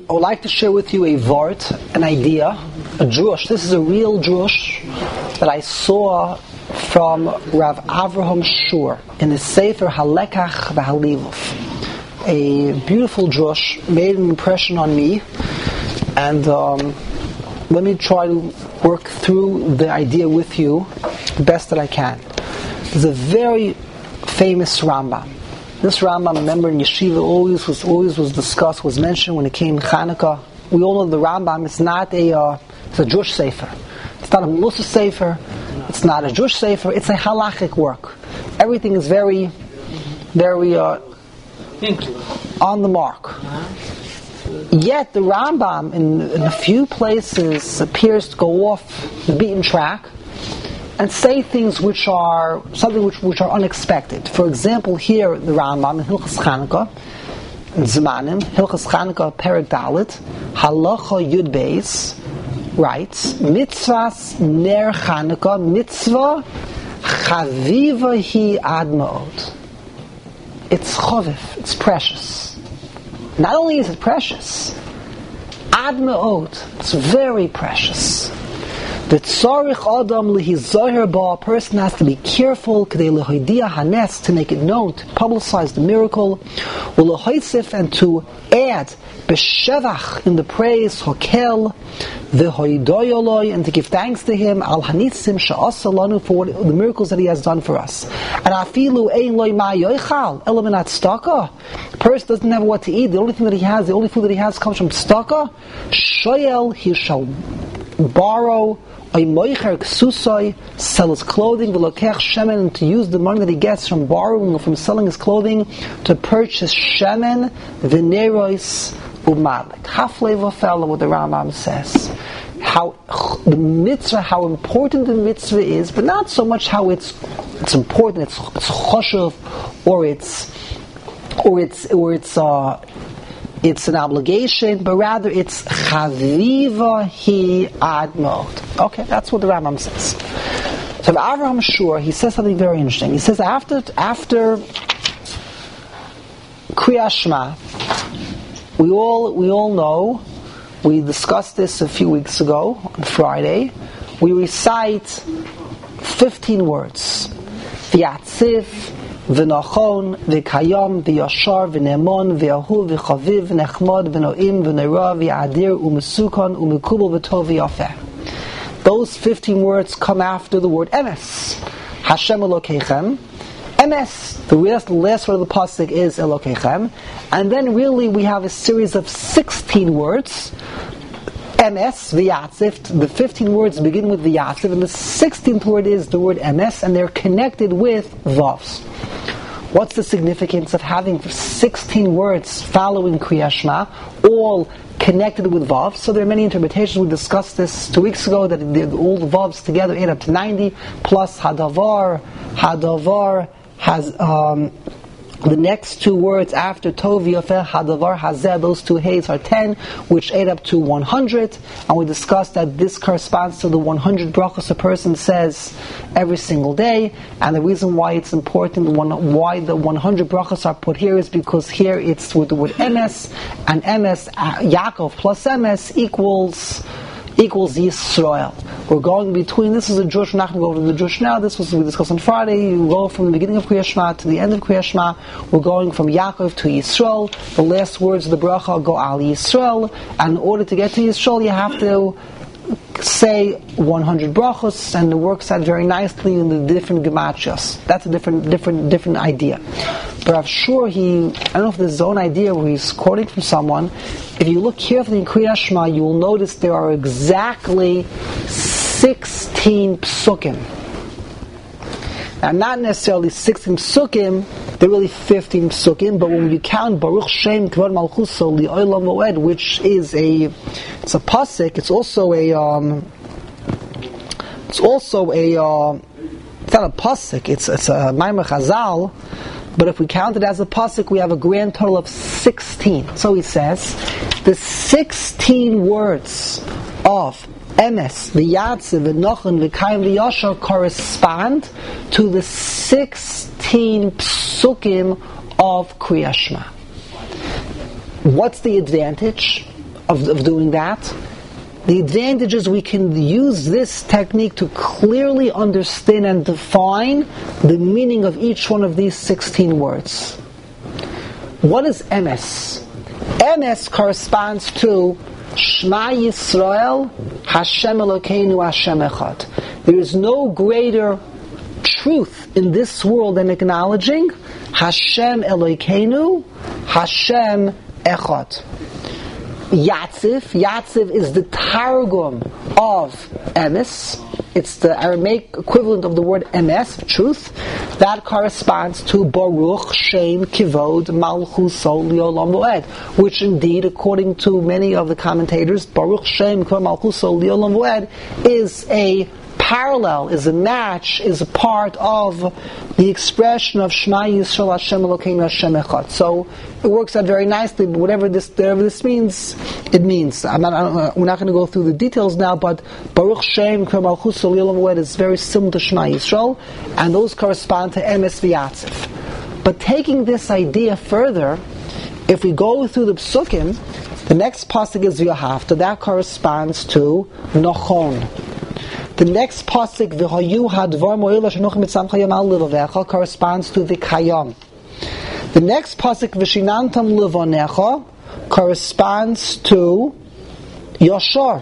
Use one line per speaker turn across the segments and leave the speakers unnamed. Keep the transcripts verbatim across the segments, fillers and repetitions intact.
I would like to share with you a vort, an idea, a drush. This is a real drush that I saw from Rav Avraham Shur in the Sefer Halekach v'Halivuf. A beautiful drush, made an impression on me, and um, let me try to work through the idea with you the best that I can. There's a very famous Rambam. This Rambam, remember in Yeshiva, always was always was discussed, was mentioned when it came Chanukah. We all know the Rambam is not a uh, it's a Jewish sefer. It's not a Musa sefer. It's not a Jewish sefer. It's a halachic work. Everything is very, very uh, on the mark. Yet the Rambam, in, in a few places, appears to go off the beaten track and say things which are something which, which are unexpected. For example, here the Rambam in Hilchas Chanukah, in Zmanim, Hilchas Chanukah Perek Dalet, Halacha Yud Beis, writes, Mitzvahs Ner Chanukah, Mitzvah Chaviva Hi Ad Ma'od. It's chaviv, it's precious. Not only is it precious, Ad Ma'od, it's very precious. The tzarich adam lihizoher ba, a person has to be careful k'dei lehoidia hanes, to make it known, to publicize the miracle, ulehoisif, and to add b'shevach, in the praise, hokel v'hoidoyoloi, and to give thanks to him al hanitzim she'asa lanu, for what, the miracles that he has done for us. And afilu ein loy ma yoichal ela min tzedakah. The person doesn't have what to eat. The only thing that he has, the only food that he has comes from tzedakah. Shoyel, he shall borrow a moicher ksusoi, sell his clothing, v'lokech shemen, and to use the money that he gets from borrowing or from selling his clothing to purchase shemen, v'nerois u'madlik. Haflei v'ofel, what the Rambam says. How the mitzvah, how important the mitzvah is, but not so much how it's it's important, it's it's choshev, or it's or it's or it's uh it's an obligation, but rather it's chaviva hi ad ma'od. Okay, that's what the Rambam says. So Avraham Shur, he says something very interesting. He says after after Kriyas Shema, we all we all know, we discussed this a few weeks ago on Friday. We recite fifteen words: V'yatzif, V'nachon, V'kayam, V'yashar, V'ne'emon, V'yahu, V'chaviv, V'nechmod, V'no'im, V'ne'ra, V'yadir, U'mesukon, U'mekubel, V'tov, V'yafeh. Those fifteen words come after the word emes. Hashem Elokeichem. Emes, the last, the last word of the pasuk is Elokeichem. And then really we have a series of sixteen words. Emes, V'yatzif. The fifteen words begin with V'yatzif, and the sixteenth word is the word Emes, and they're connected with Vavs. What's the significance of having sixteen words following Kriyas Shema, all connected with Vav? So there are many interpretations. We discussed this two weeks ago, that all the Vavs together add up to ninety, plus Hadavar. Hadavar has um, the next two words after Tov Yafeh, Hadavar Hazeh, those two Hays are ten, which add up to one hundred. And we discussed that this corresponds to the one hundred brachos a person says every single day. And the reason why it's important, why the one hundred brachos are put here, is because here it's with the word Emes, and Emes, Yaakov plus Emes equals equals Yisrael. We're going between, this is a Jewish, we're not going to go over the Jewish now, this was we discussed on Friday. You go from the beginning of Kriyas Shema to the end of Kriyas Shema. We're going from Yaakov to Yisrael. The last words of the bracha go Al Yisrael, and in order to get to Yisrael you have to say one hundred brachos, and it works out very nicely in the different gematrias. That's a different different different idea. But I'm sure he, I don't know if this is his own idea where he's quoting from someone. If you look carefully in Kriyas Shema, you will notice there are exactly sixteen psukim. Now, not necessarily sixteen psukim, they're really fifteen psukim, but when you count Baruch Shem Kvod Malchuso Li'olam Moed, which is a, it's a pasuk, it's also a, um, it's also a, uh, it's not a pasuk, it's, it's a Maimar Chazal, but if we count it as a pasuk, we have a grand total of sixteen. So he says, the sixteen words of Emes, V'yatziv, V'nochon, V'kayim, V'yashar correspond to the sixteen psukim of Kriyas Shema. What's the advantage? of, of doing that. The advantage is we can use this technique to clearly understand and define the meaning of each one of these sixteen words. What is emes? Emes corresponds to Shema Yisrael, Hashem Elokeinu, Hashem Echad. There is no greater truth in this world than acknowledging Hashem Elokeinu, Hashem Echad. Yatzif, Yatzif is the Targum of Emes. It's the Aramaic equivalent of the word Emes, truth. That corresponds to Baruch Shem Kivod Malchus Liolam Voed, which indeed, according to many of the commentators, Baruch Shem Kivod Malchus Liolam Voed is a parallel, is a match, is a part of the expression of Shema Yisrael Hashem Elokeinu Hashem Echad. So it works out very nicely. But whatever this, whatever this means, it means. I'm not, I'm, we're not going to go through the details now. But Baruch Shem K'Rem Malchus Liolam Voed is very similar to Shema Yisrael, and those correspond to Emes V'Yatzif. But taking this idea further, if we go through the Psukim, the next pasuk is V'Yahavta. That corresponds to Nachon. The next pasuk, V'Hayu Hadvar Mo'il Shenochim Mitzam Chayam Al Levavecha, corresponds to the Kayam. The next pasuk, V'Shinantam Levanecha, corresponds to Yashar.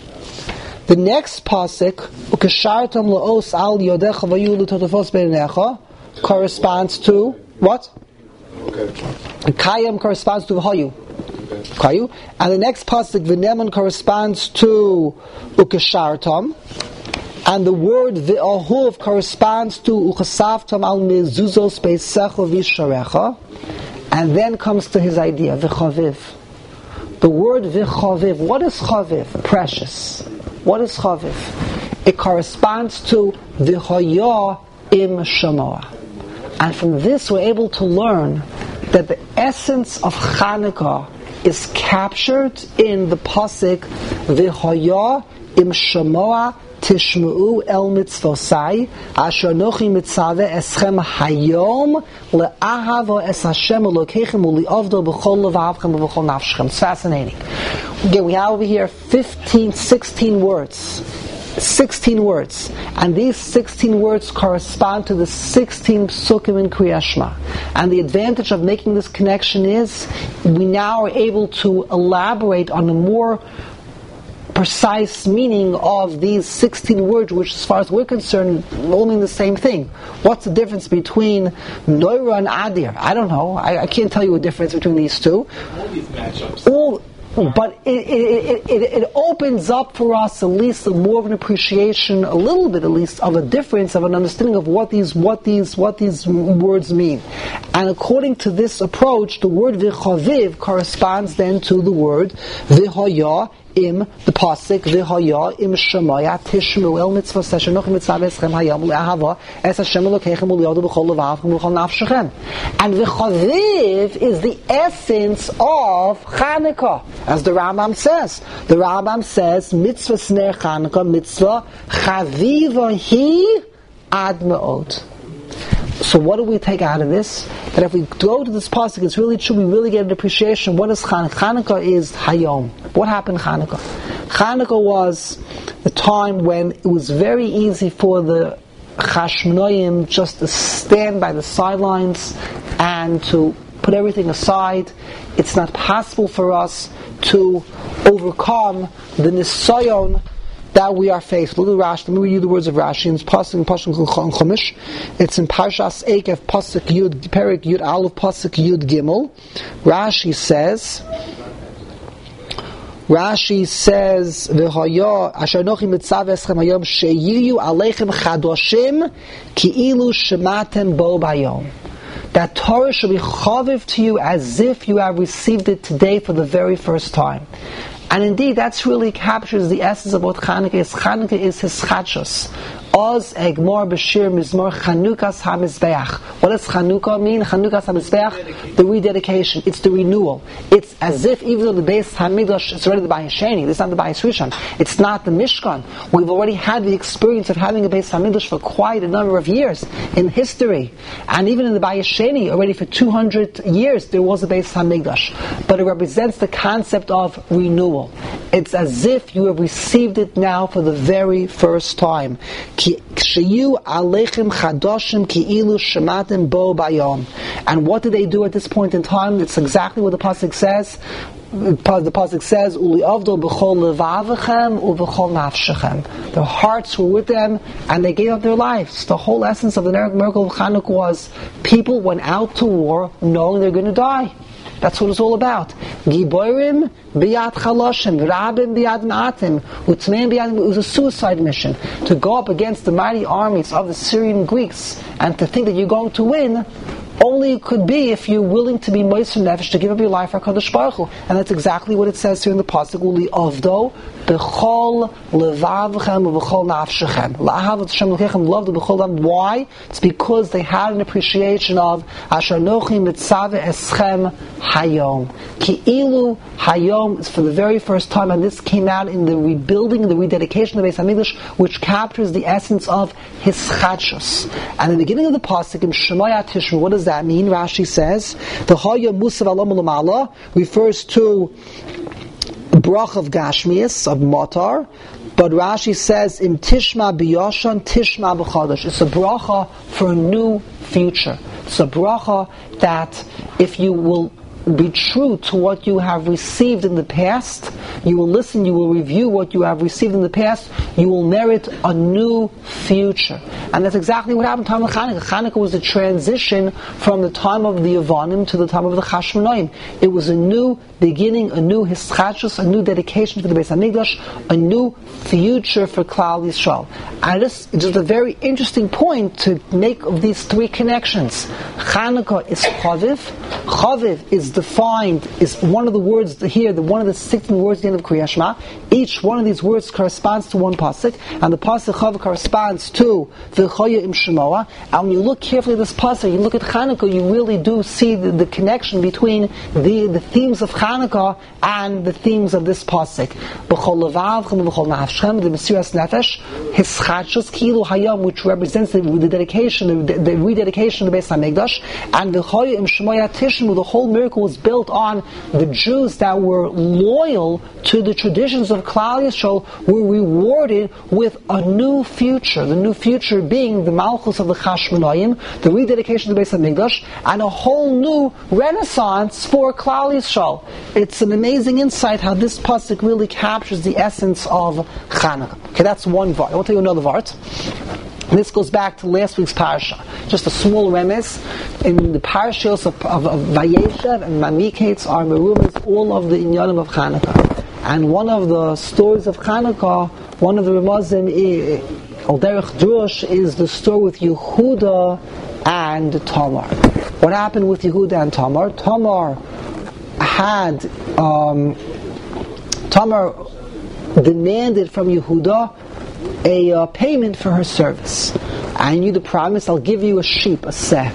The next pasuk, Ukeshartam Laos Al Yodecha Vayu L'Totafos Beinecha, corresponds to what? Okay. The Kayam corresponds to V'Hayu. Kayu. And the next pasuk, V'Neman, corresponds to Ukeshartam. And the word V'Ahuv corresponds to Uchasavtam al Mezuzos Beisecha V'Sharecha. And then comes to his idea, V'Chaviv. The word V'Chaviv, what is Chaviv? Precious. What is Chaviv? It corresponds to V'Haya Im Shamoa. And from this we're able to learn that the essence of Chanukah is captured in the pasuk V'Haya Im Shamoa Tishma'u El Mitzvosai Asher Nochi Mitzaveh Eschem Hayom Le'ahava Es Hashem Elokeichem U'li'avdo B'chol Levavchem B'chol Nafshchem. It's fascinating. Again, we have over here fifteen, sixteen words. sixteen words. And these sixteen words correspond to the sixteen psukim in Kriyat Shema. And the advantage of making this connection is we now are able to elaborate on a more precise meaning of these sixteen words, which as far as we're concerned all mean the same thing. What's the difference between Noira and Adir? I don't know. I, I can't tell you a difference between these two. All these matchups. All, but it, it, it, it, it opens up for us at least a more of an appreciation, a little bit at least, of a difference, of an understanding of what these what these what these words mean. And according to this approach, the word V'Chaviv corresponds then to the word V'Haya Im, the pasuk V'Haya Im Shemaya Tishmu El Mitzvah Seshenoch Mitzvah Eschem Hayam Le'ahava Es Hashem Elokeichem U'liyadu B'chol Levavchem B'chol Nafshechem. And V'Chaviv is the essence of Chanukah, as the Rambam says. The Rambam says Mitzvah Sner Chanukah Mitzvah Chaviva Hi Ad Me'od. So what do we take out of this? That if we go to this pasuk, it's really true, we really get an appreciation. What is Chanukah? Chanukah is Hayom. What happened in Chanukah? Chanukah was the time when it was very easy for the Chashmonaim just to stand by the sidelines and to put everything aside. It's not possible for us to overcome the Nisayon that we are faced. Look at Rashi. Let me read you the words of Rashi. In Pasuk in Pasuk Chumash. It's in Parshas Eikev Pasuk Yud Perik Yud Aleph Pasuk Yud Gimel. Rashi says. Rashi says, "V'haya asher nochi mitzav eschem hayom sheyiyu aleichem chadoshim ki'ilu shematem bo bayom." That Torah should be chaviv to you as if you have received it today for the very first time. And indeed, that's really captures the essence of what Chanukah is. Chanukah is his chadshus. Oz Egmor Bashir Mizmor Chanukas HaMizbeach. What does Chanukah mean? Chanukas HaMizbeach, the rededication. It's the renewal. It's as if even though the base Hamikdash is already the Bayis Sheni, this is not the Bayis Rishon. It's not the Mishkan. We've already had the experience of having a base Hamikdash for quite a number of years in history, and even in the Bayis Sheni, already for two hundred years there was a base Hamikdash. But it represents the concept of renewal. It's as if you have received it now for the very first time. And what do they do at this point in time? It's exactly what the pasuk says. The pasuk says, "Uli avdol b'chol levavechem u'b'chol nafshechem." Their hearts were with them, and they gave up their lives. The whole essence of the miracle of Chanukah was people went out to war knowing they're going to die. That's what it's all about. Giborim biyad chaloshim, rabim biyad ma'atim, utmeim biyad. It was a suicide mission to go up against the mighty armies of the Syrian Greeks, and to think that you're going to win only could be if you're willing to be moiser nefesh, to give up your life for HaKadosh Baruch Hu. And that's exactly what it says here in the pasuk. Uli avdo b'chol levavchem u'b'chol nafshechem. La'ahav Hashem l'kechem, love the b'chol dam. Why? It's because they had an appreciation of Asher Nochi mitzave eschem hayom. Ki'ilu hayom is for the very first time, and this came out in the rebuilding, the rededication of the Beis Hamikdash, which captures the essence of hischadshus. And in the beginning of the pasuk in Shemaya Tishma, what does that mean? Rashi says the Haya Musav Alam Lamala refers to brach of Gashmias, of Matar, but Rashi says in Tishma B'Yoshan, Tishma B'Chadash. It's a bracha for a new future. It's a bracha that if you will be true to what you have received in the past, you will listen, you will review what you have received in the past, you will merit a new future. And that's exactly what happened in the time of Chanukah. Chanukah was a transition from the time of the Yavanim to the time of the Chashmonaim. It was a new beginning, a new hischadshus, a new dedication to the Beis Hamikdash, a new future for Klal Yisrael. And this is just a very interesting point to make of these three connections. Chanukah is Chaviv. Chaviv is defined, is one of the words here, the one of the sixteen words at the end of Kriya Shema. Each one of these words corresponds to one pasuk, and the pasuk Chav corresponds to the Choya Im Shemoah. And when you look carefully at this pasuk, you look at Chanukah, you really do see the, the connection between the, the themes of Chanukah and the themes of this pasuk. B'chol levavchem v'chol nafshchem, the Mesiras Nefesh, hischadshus kilu hayam, which represents the, the dedication, the, the rededication of the Beis Hamikdash, and the Choya Im Shemoah Tishmu, the whole miracle was built on the Jews that were loyal to the traditions of Klal Yisrael were rewarded with a new future. The new future being the Malchus of the Chashmonaim, the rededication of the Beis Hamikdash, and a whole new renaissance for Klal Yisrael. It's an amazing insight how this pasuk really captures the essence of Chanukah. Okay, that's one vart. I want to tell you another vart. This goes back to last week's parasha. Just a small remes in the parashas of, of, of Vayeshev and Mamikates are merumas all of the inyanim of Chanukah. And one of the stories of Chanukah, one of the remazim, Al Derech Drush, is the story with Yehuda and Tamar. What happened with Yehuda and Tamar? Tamar had um, Tamar demanded from Yehuda a uh, payment for her service. I knew the promise, I'll give you a sheep, a seh.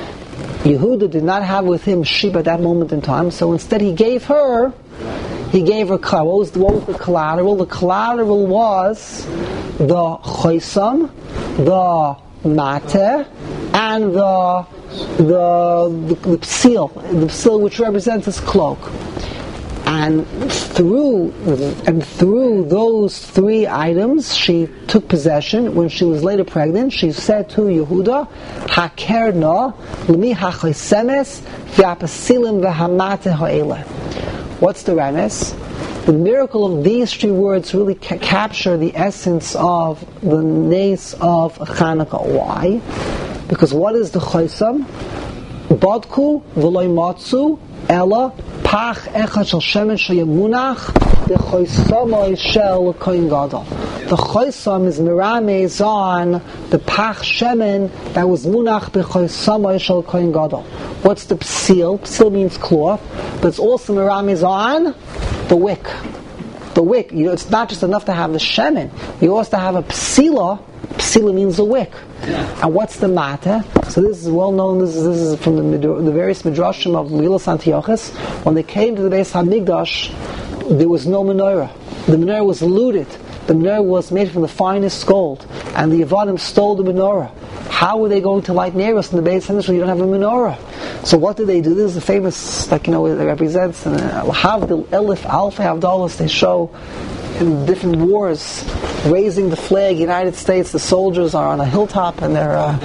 Yehuda did not have with him sheep at that moment in time, so instead he gave her, he gave her, what was, what was the collateral? The collateral was the choisam, the mate, and the the, the, the psil, the psil which represents his cloak. And through and through those three items, she took possession. When she was later pregnant, she said to Yehuda, "Hakerna l'mi hachaysemes v'apasilim v'hamate ha'ele." What's the remes? The miracle of these three words really ca- capture the essence of the nace of Chanukah. Why? Because what is the chaysam? Badku v'loy matzu ela pach echad shel shemen sheyemunach the choisamai shel kohen gadol. The choisam is mirames on the pach shemen that was munach bechoisamai shel kohen gadol. What's the psil? Psil means cloth, but it's also mirames on the wick. the wick. You know, it's not just enough to have the shemen. You also have a psila. Psila means a wick. Yeah. And what's the mata? So this is well known. This is, this is from the, the various midrashim of Megillas Antiochus. When they came to the Beis Hamikdash, there was no menorah. The menorah was looted. The menorah was made from the finest gold, and the Yevanim stole the menorah. How were they going to light Neros in the Beis Hamikdash when you don't have a menorah? So what did they do? This is the famous, like you know, it represents Havdil Elif Alfa Havdalas. They show in different wars raising the flag. United States, the soldiers are on a hilltop and they're. Uh,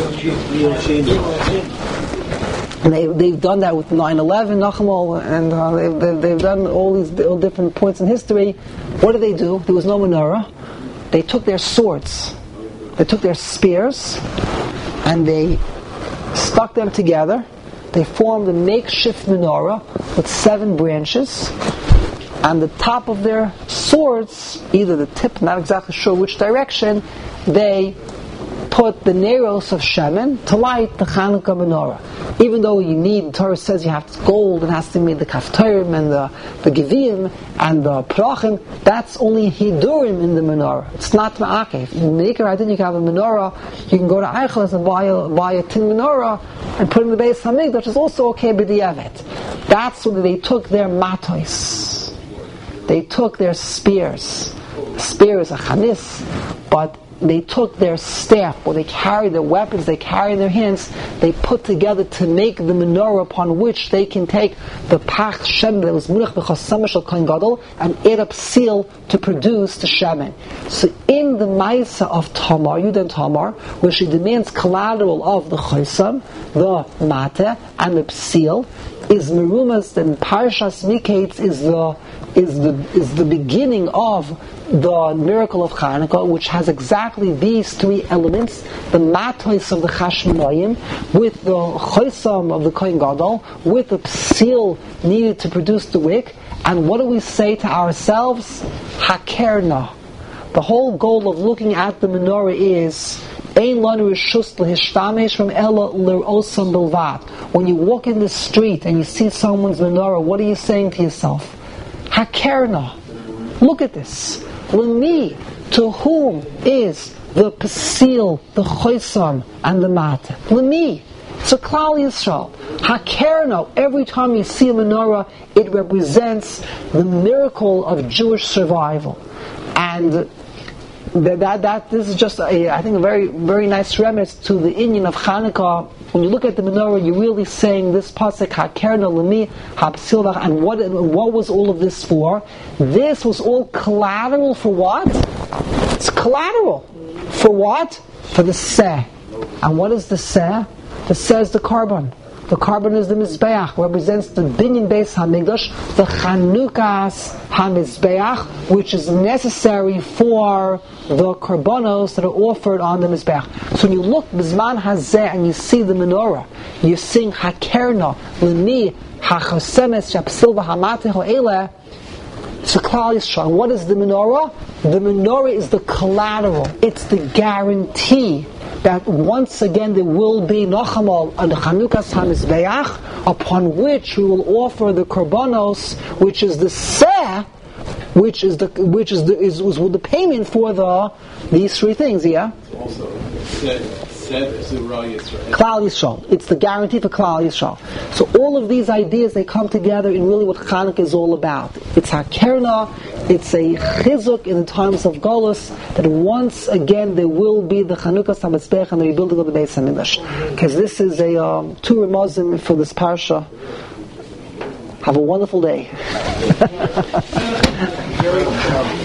And they, they've done that with nine eleven, Nachamol, and uh, they've, they've, they've done all these all different points in history. What did they do? There was no menorah. They took their swords, they took their spears, and they stuck them together. They formed a makeshift menorah with seven branches. And the top of their swords, either the tip, not exactly sure which direction, they put the neros of shemen to light the Chanukah menorah. Even though you need, the Torah says you have gold, it has to be the kaftarim and the, the givim and the prachim, that's only hidurim in the menorah. It's not ma'akev. In Meikar Adin you can have a menorah, you can go to Eicheles and buy a, buy a tin menorah and put it in the Beis Hamikdash, which is also okay b'di'evet. That's when they took their matos. They took their spears. The spear is a chanis, but they took their staff, or they carried their weapons, they carried their hands, they put together to make the menorah upon which they can take the pach shemen that was munach b'chasam shel kohen gadol and add up seal to produce the shemen. So in the Maisa of Tamar, Yudan Tamar, where she demands collateral of the chosam, the mate, and the psil, is merumas, and Parshas Miketz is the is the is the beginning of the miracle of Chanukah, which has exactly these three elements: the matos of the Chashmonaim, with the chosam of the Kohen Gadol, with the psil needed to produce the wick. And what do we say to ourselves? Hakerna. The whole goal of looking at the menorah is Ein lanu reshus lehishtamesh from ela l'osam bilvad. When you walk in the street and you see someone's menorah, what are you saying to yourself? Hakerna. Look at this. L'mi, to whom is the psil, the chosam, and the mat? L'mi. It's a Klal Yisrael. Hakerna. Every time you see a menorah, it represents the miracle of Jewish survival. And That, that, that this is just a, I think a very very nice remnants to the inyan of Chanukah. When you look at the menorah, you're really saying this pasuk Hakerna Lemi Hapsilvach. And what what was all of this for? This was all collateral for what? It's collateral for what? For the seh. And what is the seh? The seh is the carbon. The carbon is the Mizbeach, represents the Binyan Beis Hamikdash, the Chanukas HaMizbeach, which is necessary for the karbonos that are offered on the Mizbeach. So when you look Bizman Hazeh and you see the menorah, you sing Hakerna, L'mi, HaChosemes, Shapsil V'Hamate Ho'ele. It's a Klal Yisrael. What is the menorah? The menorah is the collateral. It's the guarantee that once again there will be Nochamal and the Chanukas HaMizbeach, upon which we will offer the Korbanos, which is the Seh, which is the which is the is was the payment for the these three things. Yeah. Also, Klal Yisrael. It's the guarantee for Klal Yisrael. So all of these ideas, they come together in really what Chanukah is all about. It's Hakerna. It's a chizuk in the times of Golus that once again there will be the Chanukah Samizbech and the rebuilding of the Beis Hamikdash. Because this is a um, two remozim for this parsha. Have a wonderful day.